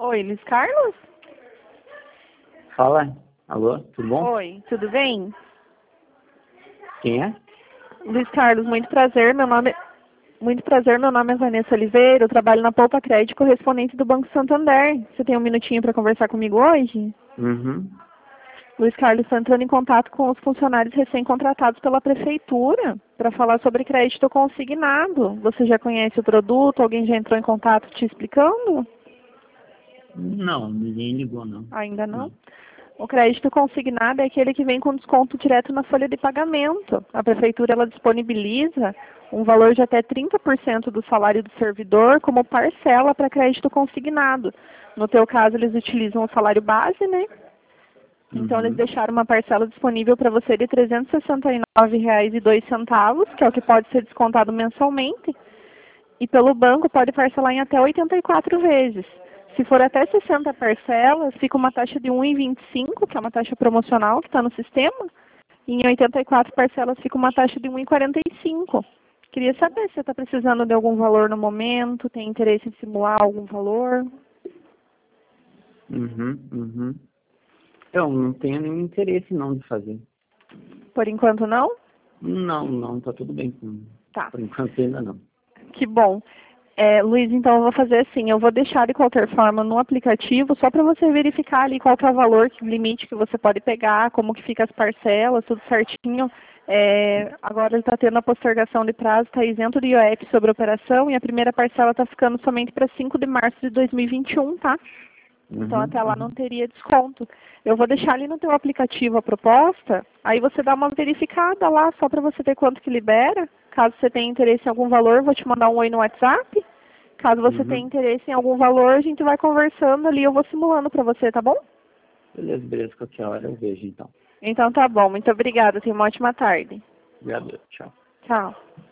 Oi, Luiz Carlos? Fala. Alô, tudo bom? Oi, tudo bem? Quem é? Luiz Carlos, muito prazer. Meu nome é Vanessa Oliveira. Eu trabalho na Poupa Crédito, correspondente do Banco Santander. Você tem um minutinho para conversar comigo hoje? Uhum. Luiz Carlos está entrando em contato com os funcionários recém-contratados pela prefeitura para falar sobre crédito consignado. Você já conhece o produto? Alguém já entrou em contato te explicando? Não, ninguém ligou, não. Ainda não? Não. O crédito consignado é aquele que vem com desconto direto na folha de pagamento. A prefeitura ela disponibiliza um valor de até 30% do salário do servidor como parcela para crédito consignado. No teu caso, eles utilizam o salário base, né? Então, eles deixaram uma parcela disponível para você de R$ 369,02, que é o que pode ser descontado mensalmente. E pelo banco pode parcelar em até 84 vezes. Se for até 60 parcelas, fica uma taxa de 1,25, que é uma taxa promocional que está no sistema. E em 84 parcelas fica uma taxa de 1,45. Queria saber se você está precisando de algum valor no momento, tem interesse em simular algum valor. Uhum. Eu não tenho nenhum interesse não de fazer. Por enquanto não? Não, tá tudo bem comigo. Tá. Por enquanto ainda não. Que bom. Luiz, então eu vou fazer assim, eu vou deixar de qualquer forma no aplicativo, só para você verificar ali qual que é o valor, que limite que você pode pegar, como que fica as parcelas, tudo certinho. Agora ele está tendo a postergação de prazo, está isento de IOF sobre a operação e a primeira parcela está ficando somente para 5 de março de 2021, tá? Então até lá não teria desconto. Eu vou deixar ali no teu aplicativo a proposta, aí você dá uma verificada lá, só para você ver quanto que libera. Caso você tenha interesse em algum valor, vou te mandar um oi no WhatsApp. Caso você tenha interesse em algum valor, a gente vai conversando ali, eu vou simulando para você, tá bom? Beleza, qualquer hora eu vejo então. Então tá bom, muito obrigada, tenha uma ótima tarde. Obrigado, tchau. Tchau.